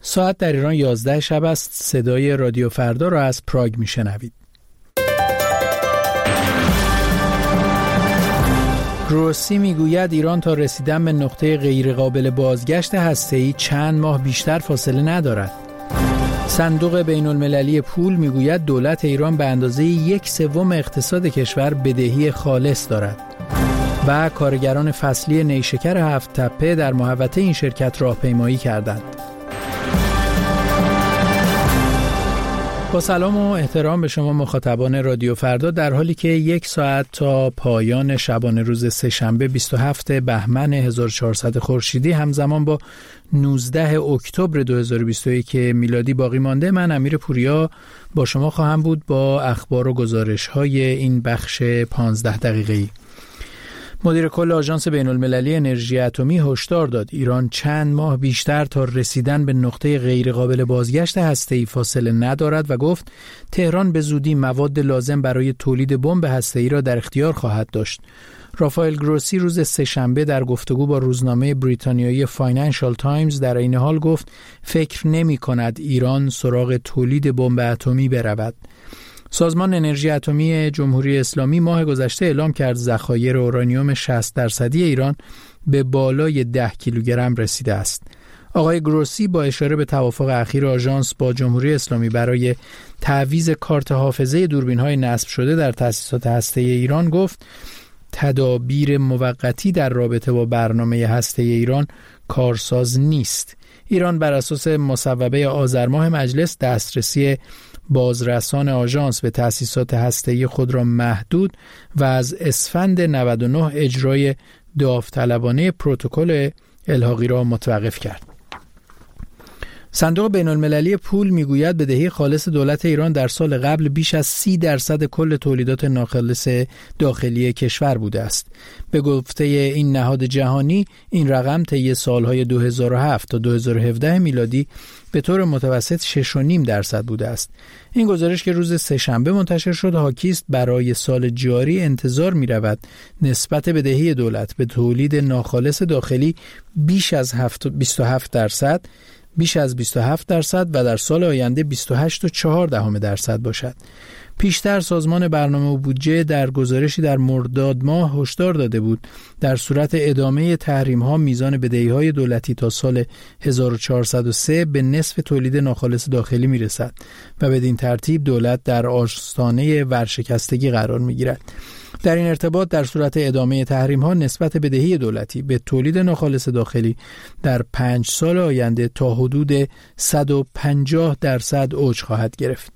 ساعت در ایران 11 شب است. صدای رادیو فردا را از پراگ میشنوید. گروسی میگوید ایران تا رسیدن به نقطه غیرقابل بازگشت هسته‌ای چند ماه بیشتر فاصله ندارد. صندوق بین المللی پول میگوید دولت ایران به اندازه 1/3 اقتصاد کشور بدهی خالص دارد. و کارگران فصلی نیشکر هفت تپه در محوطه این شرکت راهپیمایی کردند. با سلام و احترام به شما مخاطبان رادیو فردا، در حالی که 1 ساعت تا پایان شبانه روز سه‌شنبه 27 بهمن 1400 خورشیدی همزمان با 19 اکتبر 2021 میلادی باقی مانده، من امیر پوریا با شما خواهم بود با اخبار و گزارش‌های این بخش 15 دقیقه‌ای. مدیر کل آژانس بین المللی انرژی اتمی هشدار داد ایران چند ماه بیشتر تا رسیدن به نقطه غیرقابل بازگشت هسته‌ای فاصله ندارد و گفت تهران به زودی مواد لازم برای تولید بمب هسته‌ای را در اختیار خواهد داشت. رافائل گروسی روز سه‌شنبه در گفتگو با روزنامه بریتانیایی فاینانشال تایمز در این حال گفت فکر نمی‌کند ایران سراغ تولید بمب اتمی برود. سازمان انرژی اتمی جمهوری اسلامی ماه گذشته اعلام کرد ذخایر اورانیوم 60% ایران به بالای 10 کیلوگرم رسیده است. آقای گروسی با اشاره به توافق اخیر آژانس با جمهوری اسلامی برای تعویض کارت حافظه دوربین‌های نصب شده در تأسیسات هسته‌ای ایران گفت تدابیر موقتی در رابطه با برنامه هسته‌ای ایران کارساز نیست. ایران بر اساس مصوبه آذر ماه مجلس دسترسی بازرسان آژانس به تأسیسات هسته‌ای خود را محدود و از اسفند 99 اجرای داوطلبانه پروتکل الحاقی را متوقف کرد. صندوق بین المللی پول میگوید بدهی خالص دولت ایران در سال قبل بیش از 30% کل تولیدات ناخالص داخلی کشور بوده است. به گفته این نهاد جهانی این رقم طی سالهای 2007 تا 2017 میلادی به طور متوسط 6.5% بوده است. این گزارش که روز سه‌شنبه منتشر شد حاکی است برای سال جاری انتظار می رود نسبت بدهی دولت به تولید ناخالص داخلی بیش از 27% و در سال آینده 28.4% باشد. پیشتر سازمان برنامه و بودجه در گزارشی در مرداد ماه هشدار داده بود در صورت ادامه تحریم‌ها میزان بدهی‌های دولتی تا سال 1403 به نصف تولید ناخالص داخلی میرسد و بدین ترتیب دولت در آستانه ورشکستگی قرار میگیرد. در این ارتباط در صورت ادامه تحریم‌ها نسبت بدهی دولتی به تولید ناخالص داخلی در 5 سال آینده تا حدود 150% اوج خواهد گرفت.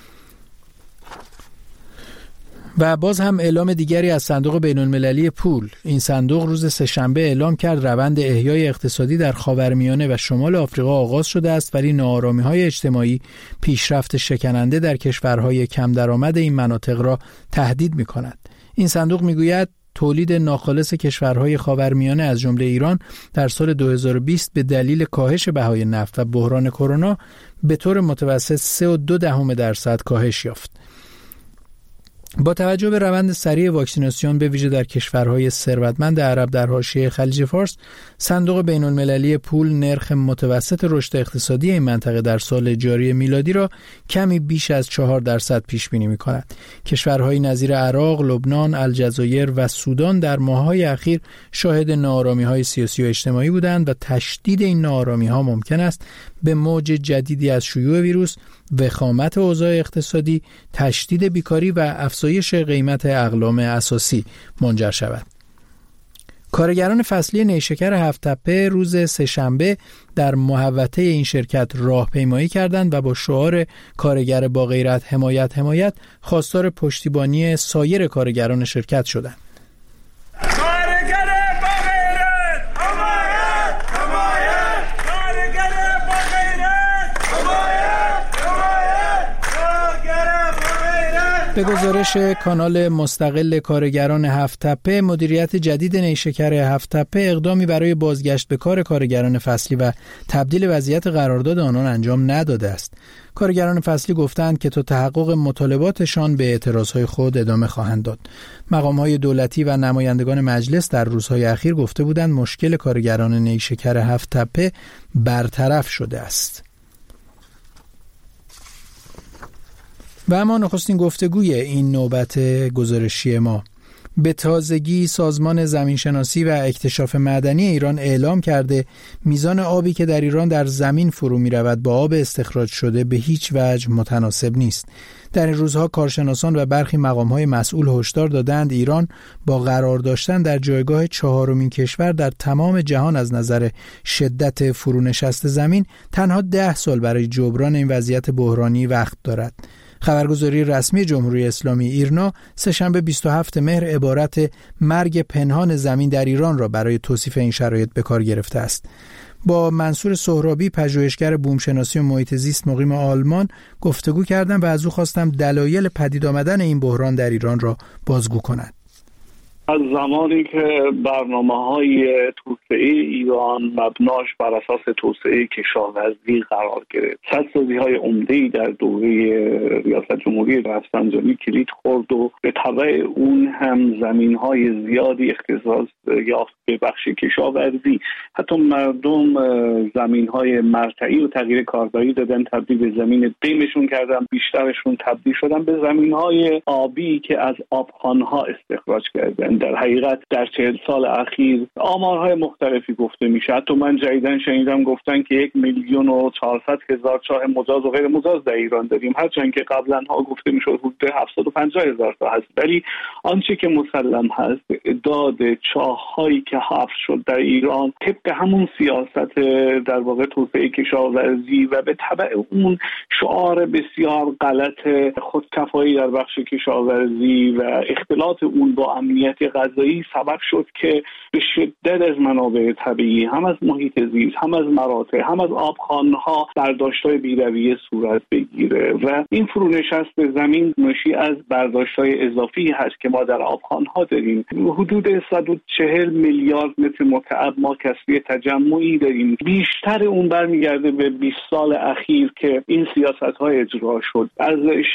و باز هم اعلام دیگری از صندوق بین المللی پول. این صندوق روز سه‌شنبه اعلام کرد روند احیای اقتصادی در خاورمیانه و شمال آفریقا آغاز شده است، ولی ناآرامی‌های اجتماعی پیشرفت شکننده در کشورهای کم درآمد این مناطق را تهدید می‌کند. این صندوق میگوید تولید ناخالص کشورهای خاورمیانه از جمله ایران در سال 2020 به دلیل کاهش بهای نفت و بحران کرونا به طور متوسط 3.2% کاهش یافت. با توجه به روند سریع واکسیناسیون به ویژه در کشورهای ثروتمند عرب در حاشیه خلیج فارس، صندوق بین المللی پول نرخ متوسط رشد اقتصادی این منطقه در سال جاری میلادی را کمی بیش از 4% پیش بینی می‌کند. کشورهای نظیر عراق، لبنان، الجزایر و سودان در ماه‌های اخیر شاهد ناآرامی‌های سیاسی و اجتماعی بودند و تشدید این ناآرامی‌ها ممکن است به موج جدیدی از شیوع ویروس، وخامت اوضاع اقتصادی، تشدید بیکاری و افزایش قیمت اقلام اساسی منجر شود. کارگران فصلی نیشکر هفت تپه روز سه‌شنبه در محوطه این شرکت راهپیمایی کردند و با شعار کارگر با غیرت حمایت حمایت خواستار پشتیبانی سایر کارگران شرکت شدند. به گزارش کانال مستقل کارگران هفت تپه، مدیریت جدید نیشکر هفت تپه اقدامی برای بازگشت به کار کارگران فصلی و تبدیل وضعیت قرارداد آنان انجام نداده است. کارگران فصلی گفتند که تا تحقق مطالباتشان به اعتراضهای خود ادامه خواهند داد. مقام‌های دولتی و نمایندگان مجلس در روزهای اخیر گفته بودند مشکل کارگران نیشکر هفت تپه برطرف شده است. و اما نخستین گفتگوی این نوبت گزارشی ما. به تازگی سازمان زمینشناسی و اکتشاف معدنی ایران اعلام کرده میزان آبی که در ایران در زمین فرو می رود با آب استخراج شده به هیچ وجه متناسب نیست. در این روزها کارشناسان و برخی مقام‌های مسئول هشدار دادند ایران با قرار داشتن در جایگاه 4مین کشور در تمام جهان از نظر شدت فرونشست زمین تنها 10 سال برای جبران این وضعیت بحرانی وقت دارد. خبرگزاری رسمی جمهوری اسلامی ایرنا سه‌شنبه 27 مهر عبارت مرگ پنهان زمین در ایران را برای توصیف این شرایط به کار گرفته است. با منصور سهرابی پژوهشگر بومشناسی و محیط زیست مقیم آلمان گفتگو کردم و از او خواستم دلایل پدید آمدن این بحران در ایران را بازگو کند. از زمانی که برنامه‌های توسعه ایران مبناش بر اساس توسعه کشاورزی قرار گرفت، سدسازی‌های عمده‌ای در دوره ریاست جمهوری رفسنجانی کلید خورد و به تبع اون هم زمین‌های زیادی اختصاص یافت به بخش کشاورزی. حتی مردم زمین‌های مرتعی و تغییر کاربری دادن، تبدیل به زمین قیمشون کردن، بیشترشون تبدیل شدن به زمین‌های آبی که از آبخوان‌ها استخراج کردن. در حقیقت در 40 سال اخیر آمارهای مختلفی گفته میشه. حتی من جدیداً شنیدم گفتن که 1,400,000 چاه مجاز و غیر مجاز در ایران داریم، هرچند که قبلا ها گفته میشد حدود 750,000 تا هست. ولی آنچه که مسلم هست تعداد چاه‌هایی که حفر شد در ایران طبق همون سیاست در واقع توسعه کشاورزی و به تبع اون شعار بسیار غلط خودکفایی در بخش کشاورزی و اختلاط اون با امنیت غذایی سبب شد که به شدت از منابع طبیعی، هم از محیط زیست، هم از مراتع، هم از آبخوان‌ها برداشت‌های بی‌رویه صورت بگیره و این فرونشست زمین ناشی از برداشت‌های اضافی هست که ما در آبخوان‌ها داریم. حدود 140 میلیارد متر مکعب ما کسری تجمعی داریم. بیشتر اون برمیگرده به 20 سال اخیر که این سیاست‌ها اجرا شد. از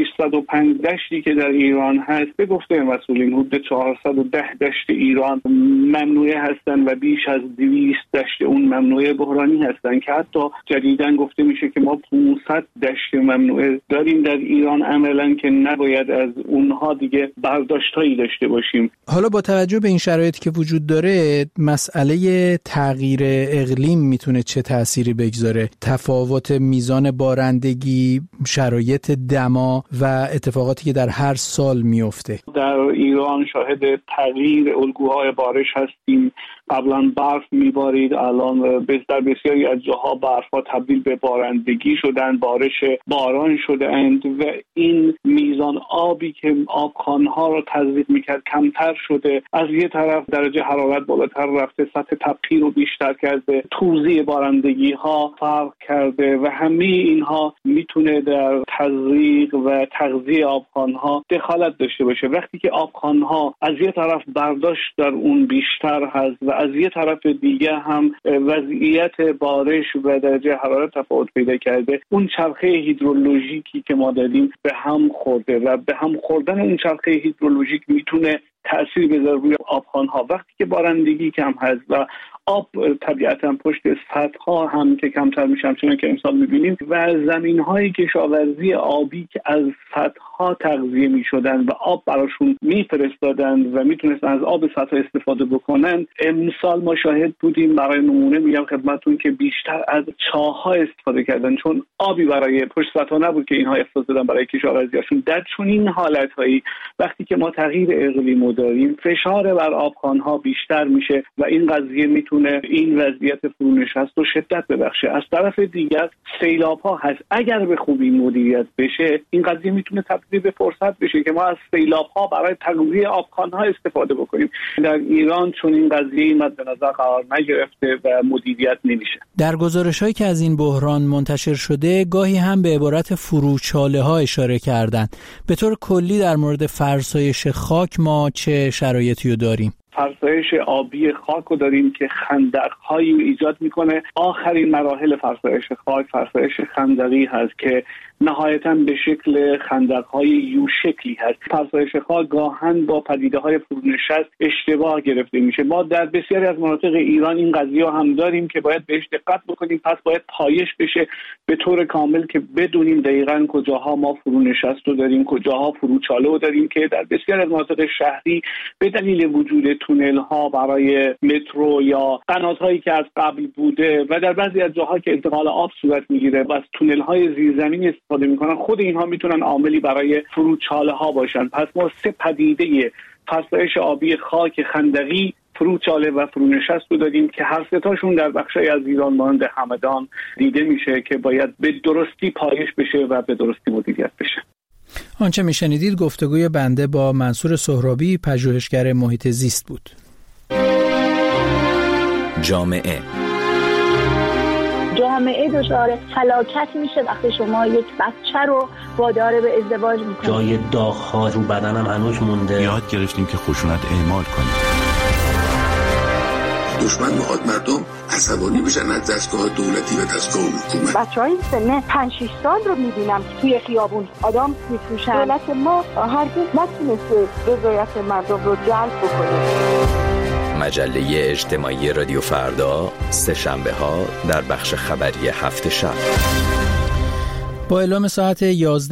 605 دشتی که در ایران هست به گفته مسئولین حدود 410 دشت ایران ممنوعه هستند و بیش از 200 دشت اون ممنوعه بحرانی هستند که حتی جدیداً گفته میشه که ما 500 دشت ممنوعه داریم در ایران عملاً که نباید از اونها دیگه برداشتایی داشته باشیم. حالا با توجه به این شرایطی که وجود داره مسئله تغییر اقلیم میتونه چه تأثیری بگذاره؟ تفاوت میزان بارندگی، شرایط دما و اتفاقاتی که در هر سال میفته. در ایران شاهد تغییر الگوهای بارش هستیم. قبلا برف میبارید، الان در بسیاری از جاها برف‌ها تبدیل به بارندگی شدن، باران شده اند و این میزان آبی که آبخوان‌ها را تزریق میکرد کمتر شده. از یه طرف درجه حرارت بالاتر رفته، سطح تبخیر رو بیشتر کرده، توزیع بارندگی ها فرق کرده و همه اینها میتونه در تزریق و تغذیه آبخوان‌ها دخالت داشته باشه. وقتی که آبخوان‌ها از یه طرف برداشت در اون بیشتر هست و از یه طرف دیگه هم وضعیت بارش و درجه حرارت تفاوت پیدا کرده، اون چرخه هیدرولوژیکی که ما داریم به هم خورده و به هم خوردن اون چرخه هیدرولوژیک میتونه تأثیر بذاره روی آبخوان‌ها. وقتی که بارندگی کم هست و آب طبیعتاً پشت سطح‌ها هم که کمتر میشن، چون که امسال می‌بینیم و زمین‌های کشاورزی آبی که از سطح‌ها تغذیه می‌شدن و آب براشون می‌فرستادن و میتونستن از آب سطح استفاده بکنن، امسال ما شاهد بودیم. برای نمونه میگم خدمتتون که بیشتر از چاه‌ها استفاده کردن، چون آبی برای پشت سطح‌ها نبود که اینها اختصاص دادن برای کشاورزیشون. در چنین حالت‌هایی وقتی که ما تغییر اقلیمی داریم، فشار بر آبخوان‌ها بیشتر میشه و این قضیه میتونه این وضعیت فرونشست رو شدت ببخشه. از طرف دیگر سیلاب‌ها هست. اگر به خوبی مدیریت بشه این قضیه میتونه تبدیل به فرصت بشه که ما از سیلاب‌ها برای تغذیه آبخوان‌ها استفاده بکنیم. در ایران چون این قضیه مد نظر قرار نگرفته و مدیریت نمیشه. در گزارش‌هایی که از این بحران منتشر شده گاهی هم به عبارت فروچاله‌ها اشاره کردند. به طور کلی در مورد فرسایش خاک ما چه شرایطی رو داریم؟ فرسایش آبی خاک رو داریم که خندق‌هایی ایجاد میکنه. آخرین مراحل فرسایش خاک فرسایش خندقی هست که نهایتاً به شکل خندق‌های یو شکلی هست. فرسایش خاک گاهن با پدیده‌های فرونشست اشتباه گرفته میشه. ما در بسیاری از مناطق ایران این قضیه هم داریم که باید بهش دقت بکنیم، پس باید پایش بشه به طور کامل که بدونیم دقیقاً کجاها ما فرونشست رو داریم، کجاها فروچاله رو داریم، که در بسیاری از مناطق شهری به دلیل وجود تونل‌ها برای مترو یا قنات‌هایی که از قبل بوده و در بعضی از جاها که انتقال آب صورت میگیره و از تونل‌های زیرزمینی استفاده میکنن، خود اینها میتونن عاملی برای فروچاله ها باشن. پس ما سه پدیده فرسایش آبی خاک، خندقی، فروچاله و فرونشست رو داریم که هر سه تاشون در بخشی از ایران مانند همدان دیده میشه که باید به درستی پایش بشه و به درستی مدیریت بشه. آنچه میشنیدید گفتگوی بنده با منصور سهرابی، پژوهشگر محیط زیست بود. جامعه دچار فلاکت میشه وقتی شما یک بچه رو وادار به ازدواج میکنید. جای داغ‌ها رو بدنم هنوز مونده. یاد گرفتیم که خشونت اعمال کنیم. دشمن میخواد مردم عصبانی بشن از دستگاه دولتی و دستگاه حکومت. بچهای سن 5-6 سال رو میبینم توی خیابون آدم میفروشن. دولت ما هرگز نتونسته رضایت مردم رو جلب بکنه. مجله اجتماعی رادیو فردا، سه شنبه ها در بخش خبری هفت شب. با اعلام ساعت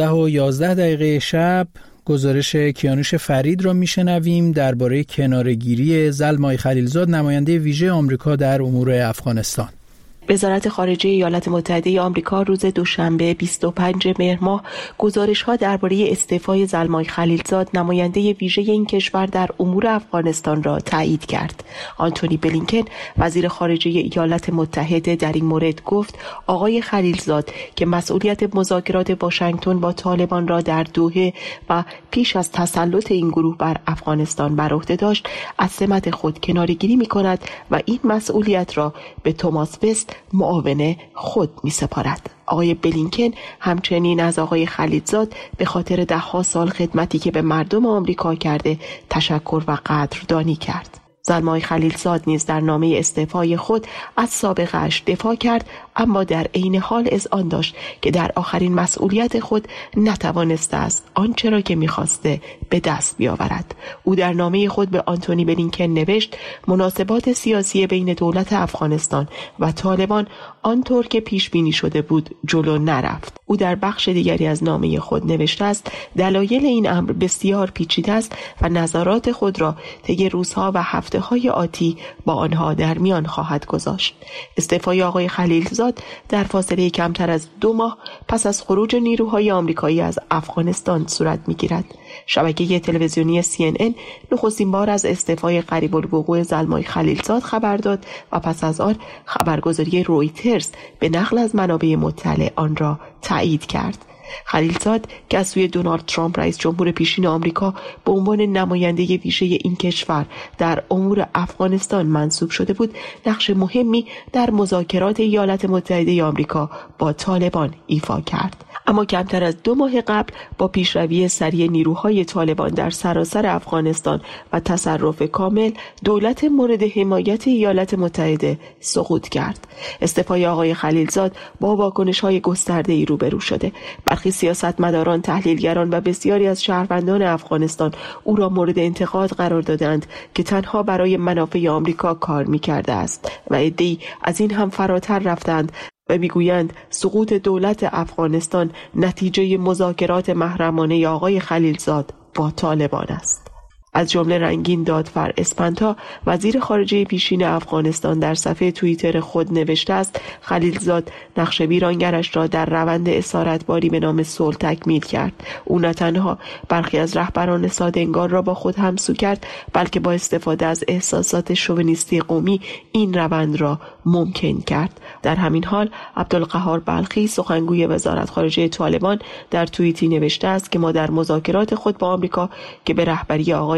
11:11 شب گزارش کیانوش فرید را میشنویم درباره کناره‌گیری زلمای خلیلزاد، نماینده ویژه آمریکا در امور افغانستان. وزارت خارجه ایالات متحده آمریکا روز دوشنبه 25 مهر ماه گزارش‌ها درباره استعفای زلمای خلیلزاد، نماینده ویژه این کشور در امور افغانستان را تایید کرد. آنتونی بلینکن، وزیر خارجه ایالات متحده، در این مورد گفت آقای خلیلزاد که مسئولیت مذاکرات واشنگتن با طالبان را در دوحه و پیش از تسلط این گروه بر افغانستان بر عهده داشت، از سمت خود کناره‌گیری می‌کند و این مسئولیت را به توماس وست، معاون خود می سپارد. آقای بلینکن همچنین از آقای خلیلزاد به خاطر 10 سال خدمتی که به مردم آمریکا کرده تشکر و قدردانی کرد. زلمای خلیلزاد نیز در نامه استعفای خود از سابقه‌اش دفاع کرد، اما در عین حال اذعان داشت که در آخرین مسئولیت خود نتوانسته است آنچه را که می‌خواسته به دست بیاورد. او در نامه خود به آنتونی بلینکن نوشت مناسبات سیاسی بین دولت افغانستان و طالبان آنطور که پیش بینی شده بود جلو نرفت. او در بخش دیگری از نامه خود نوشته است دلایل این امر بسیار پیچیده است و نظرات خود را طی روزها و هفته‌های آتی با آنها در میان خواهد گذاشت. استعفای آقای خلیلزاد در فاصله کمتر از 2 ماه پس از خروج نیروهای آمریکایی از افغانستان صورت می‌گیرد. شبکه تلویزیونی CNN نخستین بار از استعفای قریب الوقوع زلمای خلیلزاد خبر داد و پس از آن خبرگزاری رویترز به نقل از منابع مطلع آن را تایید کرد. خلیلزاد که از سوی دونالد ترامپ رئیس جمهور پیشین آمریکا به عنوان نماینده ویژه این کشور در امور افغانستان منصوب شده بود، نقش مهمی در مذاکرات ایالات متحده آمریکا با طالبان ایفا کرد. اما کمتر از 2 ماه قبل با پیشروی سریع نیروهای طالبان در سراسر افغانستان و تصرف کامل، دولت مورد حمایت ایالات متحده سقوط کرد. استعفای آقای خلیلزاد با واکنش‌های گسترده‌ای روبرو شده. برخی سیاستمداران، تحلیلگران و بسیاری از شهروندان افغانستان او را مورد انتقاد قرار دادند که تنها برای منافع آمریکا کار می‌کرده است و عده‌ای از این هم فراتر رفتند و میگویند سقوط دولت افغانستان نتیجه مذاکرات محرمانه آقای خلیلزاد با طالبان است. از جمله رنگین دادفر اسپانتا، وزیر خارجه پیشین افغانستان، در صفحه توییتر خود نوشته است خلیلزاد نقش ویرانگرش را در روند اسارتباری به نام صلح تکمیل کرد. او نه تنها برخی از رهبران ساده‌انگار را با خود همسو کرد، بلکه با استفاده از احساسات شوونیستی قومی این روند را ممکن کرد. در همین حال عبدالقهار بلخی، سخنگوی وزارت خارجه طالبان، در توییتی نوشته است که ما در مذاکرات خود با آمریکا که به رهبری آقای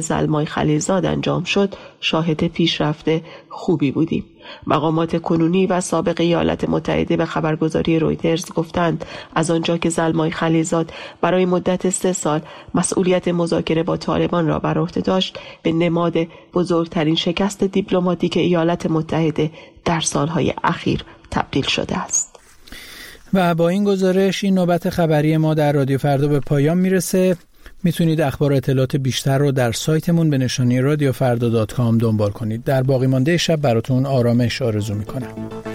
زلمای خلیلزاد انجام شد شاهد پیشرفت خوبی بودیم. مقامات کنونی و سابق ایالات متحده به خبرگزاری رویترز گفتند از آنجا که زلمای خلیلزاد برای مدت 3 سال مسئولیت مذاکره با طالبان را بر عهده داشت، به نماد بزرگترین شکست دیپلماتیک ایالات متحده در سالهای اخیر تبدیل شده است. و با این گزارش این نوبت خبری ما در رادیو فردا به پایان میرسه. میتونید اخبار و اطلاعات بیشتر رو در سایتمون به نشانی radiofrda.com دنبال کنید. در باقی مانده شب براتون آرامش آرزو میکنم.